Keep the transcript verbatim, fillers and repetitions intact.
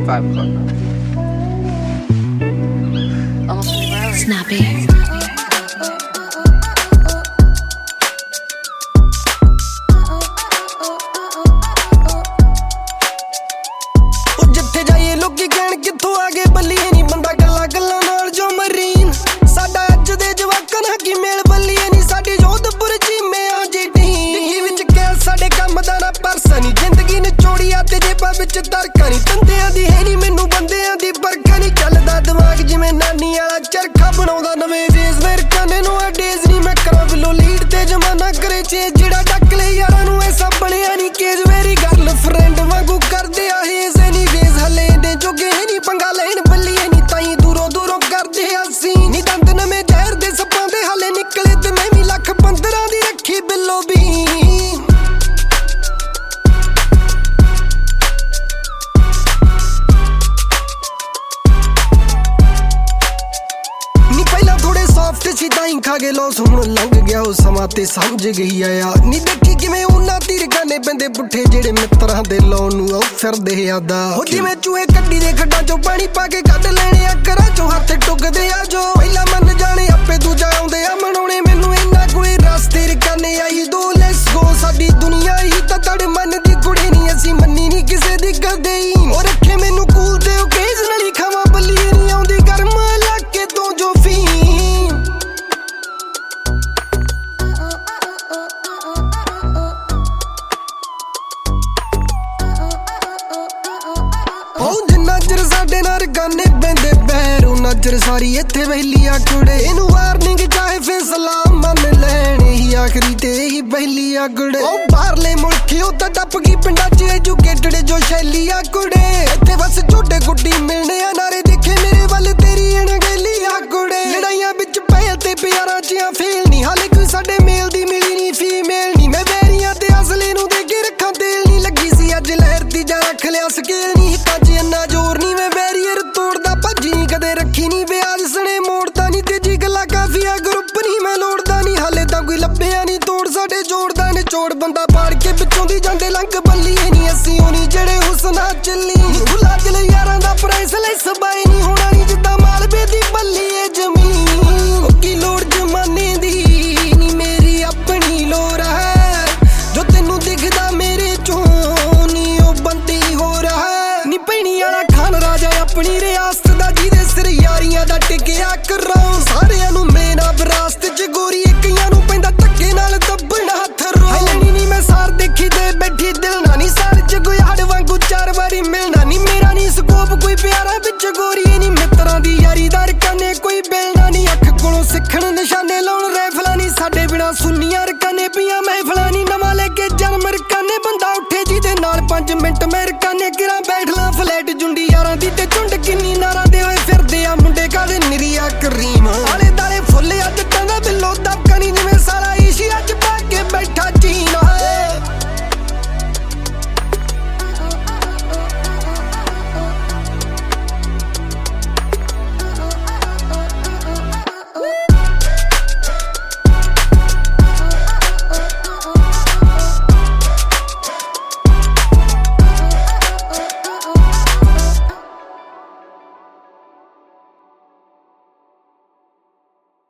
five o'clock. Almost twenty-four hours. Snappy. ਜਿੱਥੇ ਜਾਈਏ ਲੋਕੀ ਕਹਿਣ ਕਿੱਥੋਂ ਆ ਗਏ ਬੱਲੀਏ ਨੀ ਬੰਦਾ ਗੱਲਾਂ ਗੱਲਾਂ ਨਾਲ ਜੋ ਮਰੀਨ ਸਾਡਾ ਅੱਜ ਦੇ ਜਵਾਕਾਂ ਨਾਲ ਕੀ ਮੇਲ ਬੱਲੀਏ ਨੀ ਸਾਡੀ ਜੋਧਪੁਰ ਚੀਮਿਆਂ ਜੀ ਟੀਮ ਵਿੱਚ ਕਹਿ ਸਾਡੇ ਕੰਮ ਦਾ ਨਾ ਪਰਸਾ ਨੀ ਜ਼ਿੰਦਗੀ ਨਿਚੋੜੀਆਂ ਤੇ ਜੇਬਾਂ ਵਿੱਚ ਦਰਕਾਂ ਨੀ ਬੰਦਿਆਂ ਦੀ ਹੈ ਨੀ ਮੈਨੂੰ ਬੰਦਿਆਂ ਦੀ ਬਰਕਾ ਨੀ ਚੱਲਦਾ ਦਿਮਾਗ ਜਿਵੇਂ ਨਾਨੀ ਵਾਲਾ ਚਰਖਾ ਬਣਾਉਂਦਾ ਨਵੇਂ ਵੇਜ਼ ਮੇਰੇ ਕੰਨੇ ਨੂੰ ਆ ਡੇਜ਼ ਨੀ ਮੈਂ ਕਰਾਂ ਬਿਲੋ ਲੀਡ ਤੇ ਜਮਾਨਾ ਕਰੇ ਚੇਜ ਜਿਹੜਾ ਡੱਕ ਲੈ ਯਾਰਾਂ ਨੂੰ ਐਸਾ ਬਣਿਆ ਨੀ ਕੇਜ ਮੇਰੀ ਗਰਲ ਫਰੈਂਡ ਵਾਂਗੂ ਕਰਦੇ ਆ ਹੇਜ਼ ਨੀ ਵੇਜ਼ ਹਲੇ ਨੇ ਜੋਗੇ ਨੀ ਪੰਗਾ ਲੈਣ ਬੱਲੀਏ ਨੀ ਤਾਈ ਦੂਰੋਂ ਦੂਰੋਂ ਕਰਦੇ ਅਸੀਂ ਨੀ ਦੰਦ ਨਵੇਂ ਜ਼ਹਿਰ ਦੇ ਸੱਪਾਂ ਦੇ ਹਲੇ ਨਿਕਲੇ ਤੇ ਮੈਂ ਵੀ ਲੱਖ ਪੰਦਰਾਂ ਦੀ ਰੱਖੀ ਬਿੱਲੋ ਵੀ ਸੀ ਤਾਈਂ ਖਾ ਗਏ ਲੋਸ ਹੁਣ ਲੰਘ ਗਿਆ ਉਹ ਸਮਾਂ ਤੇ ਸਮਝ ਗਈ ਆ ਨੀ ਦੇਖੀ ਕਿਵੇਂ ਉਹਨਾਂ ਤੀਰ ਗਾਨੇ ਪੈਂਦੇ ਪੁੱਠੇ ਜਿਹੜੇ ਮਿੱਤਰਾਂ ਦੇ ਲੋਨ ਨੂੰ ਉਹ ਫਿਰਦੇ ਆਦਾ ਹੋ ਜਿਵੇਂ ਚੂਹੇ ਕੱਢੀ ਦੇ ਖੱਡਾਂ ਚੋਂ ਪਾਣੀ ਪਾ ਕੇ ਕੱਢ ਲੈਣੇ ਆ ਘਰਾਂ ਚੋਂ ਹੱਥ ਟੁੱਕਦੇ ਆ ਜੋ ਪਹਿਲਾਂ ਮੰਨ ਜਾਣੇ ਆਪੇ ਦੂਜਾ ਆਉਂਦੇ ਆ ਮਨਾਉਣੇ ਮੈਨੂੰ ਇੰਨਾ ਕੋਈ ਰਸਤੇ ਰਕਾਨੇ ਆਈ ਦੋ ਲੈਟਸ ਗੋ ਸਾਡੀ ਦੁਨੀਆ ਹੀ ਤਾਂ ਤੜ ਮਨ ਦੀ ਕੁੜੀ ਨਹੀਂ ਅਸੀਂ ਮੰਨੀ ਨਹੀਂ ਕਿਸੇ ਦੀ ਕਦੇ ਹੀ ਉਹ ਰੱਖੇ ਮੈਨੂੰ ਕੂਲ ਤੇ ਓਕੇਜ਼ਨਲੀ ਖਾਵਾਂ ਬੱਲੀਏ ਨਹੀਂ ਆਉਂਦੀ ਗਰਮ ਇਲਾਕੇ ਤੋਂ ਜੋ ਫੀ ਨਜ਼ਰ ਸਾਡੇ ਨਾਲ ਗਾਨੇ ਪੈਂਦੇ ਬਹਿਰ ਉਹ ਨਜ਼ਰ ਸਾਰੀ ਇੱਥੇ ਵਹਿਲੀ ਆ ਕੁੜੇ ਇਹਨੂੰ ਵਾਰਨਿੰਗ ਚਾਹੇ ਫੈਸਲਾ ਮੰਨ ਲੈਣ ਹੀ ਆਖਰੀ ਤੇ ਹੀ ਪਹਿਲੀ ਆ ਕੁੜੇ ਉਹ ਬਾਹਰਲੇ ਮੁਲਕੀ ਉਹ ਤਾਂ ਟੱਪ ਗਈ ਪਿੰਡਾਂ 'ਚ ਐਜੂਕੇਟਡ ਜੋ ਸ਼ੈਲੀ ਆ ਕੁੜੇ ਇੱਥੇ ਬਸ ਝੋਟੇ ਗੁੱਡੀ ਮਿਲਣੇ ਆ ਨਾਰੇ ਦੇਖੇ ਮੇਰੇ ਵੱਲ ਤੇਰੀ ਅਣਗਹਿਲੀ ਆ ਕੁੜੇ ਲੜਾਈਆਂ ਵਿੱਚ ਪਏ ਤੇ ਪਿਆਰਾਂ 'ਚ ਆ ਫੇਲ ਨਹੀਂ ਹਾਲੇ ਕੋਈ ਸਾਡੇ ਮੇਲ ਦੀ ਮਿਲੀ ਨਹੀਂ ਫੀਮੇਲ ਨਹੀਂ ਮੈਂ ਵੈਰੀਆਂ ਤੇ ਅਸਲੇ ਨੂੰ ਦੇ ਕੇ ਰੱਖਾਂ ਤੇਲ ਨਹੀਂ ਲੱਗੀ ਸੀ ਅੱਜ ਲਹਿਰ ਦੀ ਜਾਂ ਰੱਖ ਲਿਆ ਸਕੇਲ ਨਹੀਂ ਅੱਜ ਇੰਨਾ ਜ਼ੋਰ ਨਹੀਂ ਮੈਂ ਬੈਰੀਅਰ ਤੋੜਦਾ ਭੱਜੀ ਨਹੀਂ ਕਦੇ ਰੱਖੀ ਨਹੀਂ ਵਿਆਜ ਸਣੇ ਮੋੜਦਾ ਨਹੀਂ ਤੇਜੀ ਗੱਲਾਂ ਕਾਫੀਆ ਗਰੁੱਪ ਨਹੀਂ ਮੈਂ ਲੋੜਦਾ ਨਹੀਂ ਹਾਲੇ ਤਾਂ ਕੋਈ ਲੱਭਿਆ ਨਹੀਂ ਤੋੜ ਸਾਡੇ ਜੋੜਦਾ ਨਿਚੋੜ ਬੰਦਾ ਪਾੜ ਕੇ ਵਿੱਚੋਂ ਦੀ ਜਾਂਦੇ ਲੰਘ ਬੱਲੀਏ ਨਹੀਂ ਅਸੀਂ ਉਹ ਨਹੀਂ ਜਿਹੜੇ ਹੁਸਨਾ ਚੱਲੀ ਭੁਲਾ ਦਿਲ ਯਾਰਾਂ ਦਾ ਪ੍ਰਾਈਸ ਲੈ ਸਬਾਈ ਨਹੀਂ ਹੋਣਾ ਨਹੀਂ ਜਿੱਦਾਂ ਮਾਲਵੇ ਦੀ ਬੱਲੀਏ ਜ਼ਮੀਨ ਉਹ ਕੀ ਲੋੜ ਜਮਾਨੇ ਦੀ ਨਹੀਂ ਮੇਰੀ ਆਪਣੀ ਲੋੜ ਹੈ ਜੋ ਤੈਨੂੰ ਦਿਖਦਾ ਮੇਰੇ ਚੋਂ ਨਹੀਂ ਉਹ ਬੰਦੀ ਹੋ ਰਹਾ ਨੀ ਪੈਣੀ ਵਾਲਾ ਖਾਨ ਰਾਜਾ ਆਪਣੀ ਰਿਆਸਤ ਦਾ ਜਿਹਦੇ ਸਿਰ ਯਾਰੀਆਂ ਦਾ ਟਿਕਿਆ ਕਰਾਉ ਸਾਰਿਆਂ ਨੂੰ ਮੇਨਾ ਵਿਰਾਸਤ ਚ ਗੋਰੀ ਇੱਕੀਆਂ ਨੂੰ ਪੈਂਦਾ ਧੱਕੇ ਨਾਲ ਦੱਬਣਾ ਹੱਥ ਰੋ ਲੈਣੀ ਨੀ ਮੈਂ ਸਾਰ ਦੇਖੀ ਤੇ ਬੈਠੀ ਦਿਲ ਨਾ ਨੀ ਸਾਰ ਚ ਕੋਈ ਹੜ ਵਾਂਗੂ ਚਾਰ ਵਾਰੀ ਮਿਲਣਾ ਨੀ ਮੇਰਾ ਨੀ ਸਕੋਪ ਕੋਈ ਪਿਆਰਾ ਵਿੱਚ ਗੋਰੀ ਨੀ ਮਿੱਤਰਾਂ ਦੀ ਯਾਰੀ ਦਾ ਰਕਾਨੇ ਕੋਈ ਬੇਲਣਾ ਨੀ ਅੱਖ ਕੋਲੋਂ ਸਿੱਖਣ ਨਿਸ਼ਾਨੇ ਲਾਉਣ ਰਾਈਫਲਾਂ ਨੀ ਸਾਡੇ ਬਿਨਾ ਸੁੰਨੀਆਂ ਰਕਾਨੇ ਪੀਆਂ ਮਹਿਫਲਾਂ ਨੀ ਨਵਾਂ ਲੈ ਕੇ ਜਨਮ ਰਕਾਨੇ ਬੰਦਾ ਉੱਠੇ ਜਿਹਦੇ ਨਾਲ ਪੰਜ ਮਿੰਟ ਮੈਂ ਰਕਾਨੇ ਕਿਰਾਂ ਬੈਠ ਲਾਂ ਫਲੈਟ ਜੁੰਡੀ ਯਾਰਾਂ ਦੀ ਤੇ